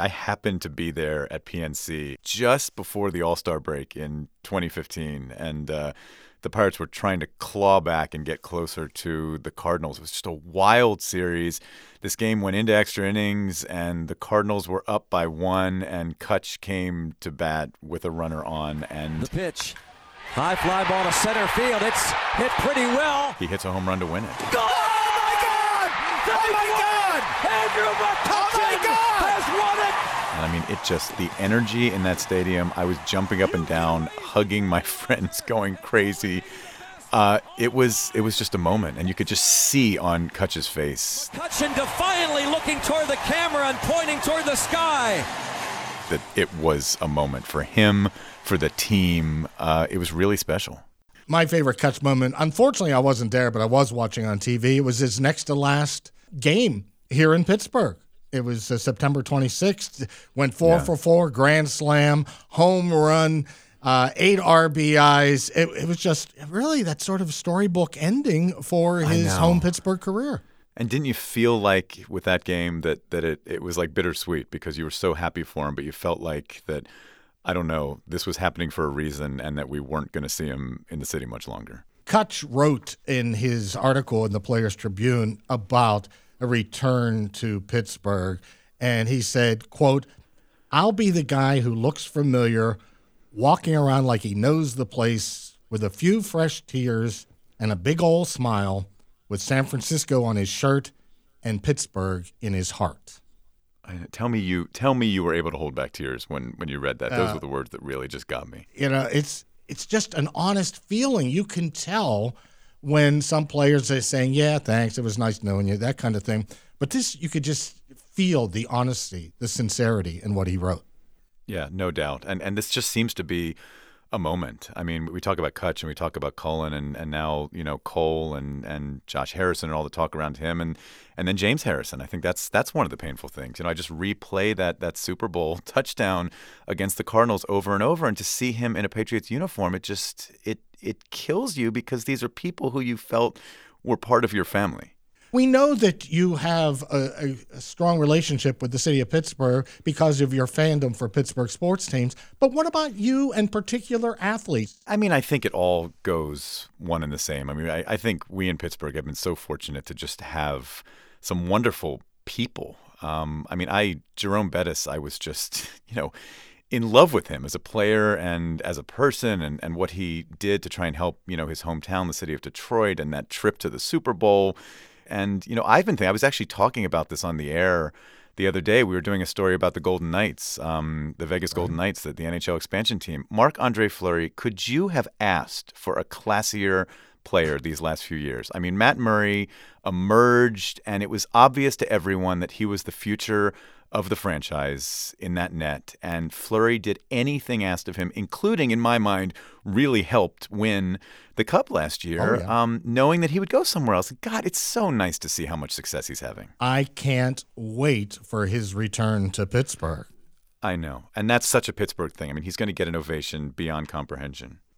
I happened to be there at PNC just before the All-Star break in 2015, and the Pirates were trying to claw back and get closer to the Cardinals. It was just a wild series. This game went into extra innings, and the Cardinals were up by 1, and Kutch came to bat with a runner on. And the pitch. High fly ball to center field. It's hit pretty well. He hits a home run to win it. Go! Oh, my God! Oh, my God! Andrew McCutchen has won it! And I mean, it just, the energy in that stadium, I was jumping up and down, hugging my friends, going crazy. It was just a moment, and you could just see on Kutch's face. McCutchen defiantly looking toward the camera and pointing toward the sky. That it was a moment for him, for the team. It was really special. My favorite Kutch moment, unfortunately I wasn't there, but I was watching on TV. It was his next to last game here in Pittsburgh. It was September 26th, went 4 for 4, grand slam, home run, 8 RBIs. It was just really that sort of storybook ending for his home Pittsburgh career. And didn't you feel like with that game that it was like bittersweet because you were so happy for him, but you felt like that, I don't know, this was happening for a reason and that we weren't going to see him in the city much longer? Kutch wrote in his article in the Players Tribune about a return to Pittsburgh, and he said, quote, "I'll be the guy who looks familiar, walking around like he knows the place with a few fresh tears and a big old smile, with San Francisco on his shirt and Pittsburgh in his heart." Tell me you were able to hold back tears when you read that. Those were the words that really just got me. You know, it's just an honest feeling. You can tell when some players are saying, "Yeah, thanks, it was nice knowing you," that kind of thing. But this, you could just feel the honesty, the sincerity in what he wrote. Yeah, no doubt. And this just seems to be a moment. I mean, we talk about Kutch and we talk about Cullen and now, you know, Cole and Josh Harrison and all the talk around him and then James Harrison. I think that's one of the painful things. You know, I just replay that Super Bowl touchdown against the Cardinals over and over, and to see him in a Patriots uniform, it kills you because these are people who you felt were part of your family. We know that you have a strong relationship with the city of Pittsburgh because of your fandom for Pittsburgh sports teams. But what about you and particular athletes? I mean, I think it all goes one and the same. I mean, I think we in Pittsburgh have been so fortunate to just have some wonderful people. I mean, Jerome Bettis, I was just, you know, in love with him as a player and as a person and what he did to try and help, you know, his hometown, the city of Detroit, and that trip to the Super Bowl. And, you know, I was actually talking about this on the air the other day. We were doing a story about the Golden Knights, the Vegas Golden Knights, the NHL expansion team. Marc-Andre Fleury, could you have asked for a classier player these last few years? I mean, Matt Murray emerged, and it was obvious to everyone that he was the future of the franchise in that net. And Fleury did anything asked of him, including, in my mind, really helped win the Cup last year, knowing that he would go somewhere else. God, it's so nice to see how much success he's having. I can't wait for his return to Pittsburgh. I know. And that's such a Pittsburgh thing. I mean, he's going to get an ovation beyond comprehension.